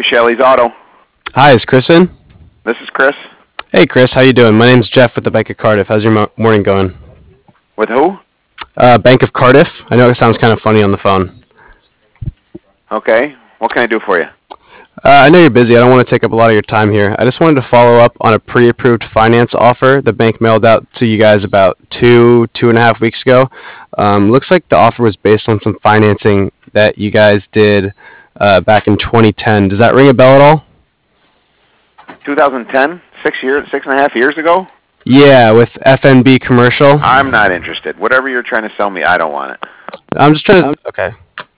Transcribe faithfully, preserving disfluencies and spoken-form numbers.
Shelley's Auto. Hi, is Chris in? This is Chris. Hey, Chris, how you doing? My name's Jeff with the Bank of Cardiff. How's your mo- morning going? With who? Uh, Bank of Cardiff. I know it sounds kind of funny on the phone. Okay. What can I do for you? Uh, I know you're busy. I don't want to take up a lot of your time here. I just wanted to follow up on a pre-approved finance offer the bank mailed out to you guys about two, two and a half weeks ago. Um, looks like the offer was based on some financing that you guys did uh, back in twenty ten. Does that ring a bell at all? twenty ten? Six years, six and a half years ago? Yeah, with F N B Commercial. I'm not interested. Whatever you're trying to sell me, I don't want it. I'm just trying to. Okay.